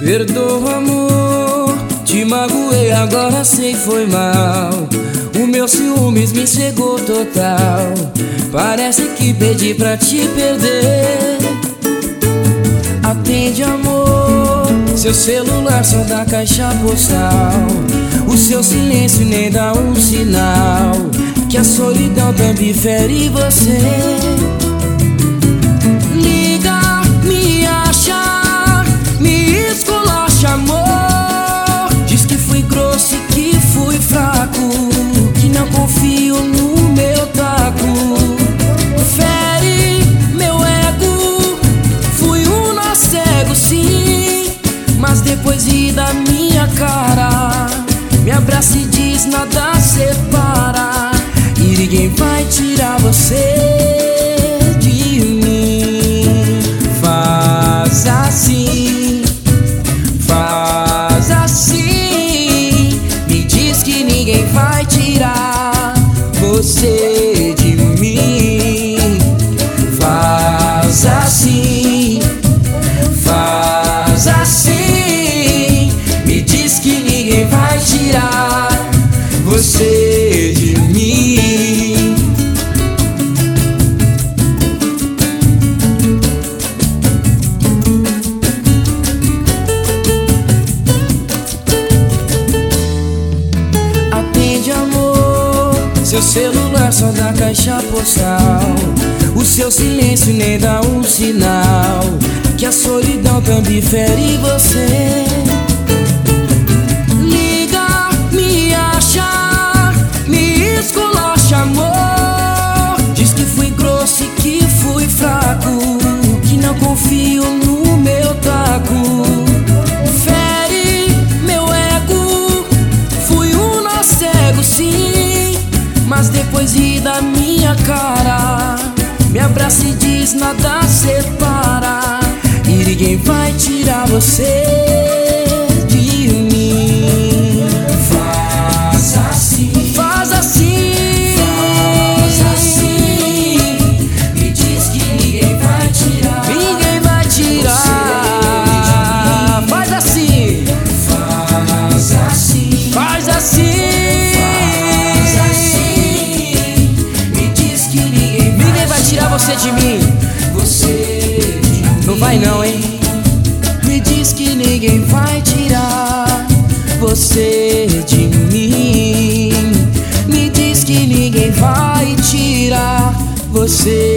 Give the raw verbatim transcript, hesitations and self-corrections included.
Perdoa, amor, te magoei, agora sei foi mal. O meu ciúmes me cegou total. Parece que pedi pra te perder. Atende, amor, seu celular só dá caixa postal. O seu silêncio nem dá um sinal que a solidão também fere você. Liga, me acha, me esculacha, amor. Diz que fui grosso e que fui fraco, que não confio no meu taco. Fere meu ego, fui um nó cego, sim. Mas depois ri da minha cara, me abraça e diz nada separa. E ninguém vai tirar você de mim. Faz assim, faz assim. Me diz que ninguém vai tirar você de mim. Faz assim, faz assim. Me diz que ninguém vai tirar você de mim. Atende, amor, seu celular só dá caixa postal. O seu silêncio nem dá um sinal que a solidão também fere você. Liga, me acha, me esculacha, amor. Diz que fui grosso e que fui fraco, que não confio no meu taco. Fere meu ego, fui um nó cego, sim. Mas depois ri da minha cara, me abraça e diz nada separa. E ninguém vai tirar você de mim. Faz assim, faz assim, faz assim. Me diz que ninguém vai tirar, ninguém vai tirar. Faz assim, faz assim, faz assim, faz assim. Me diz que ninguém, ninguém vai tirar você de mim. Você não vai não, hein? Me diz que ninguém vai tirar você de mim. Me diz que ninguém vai tirar você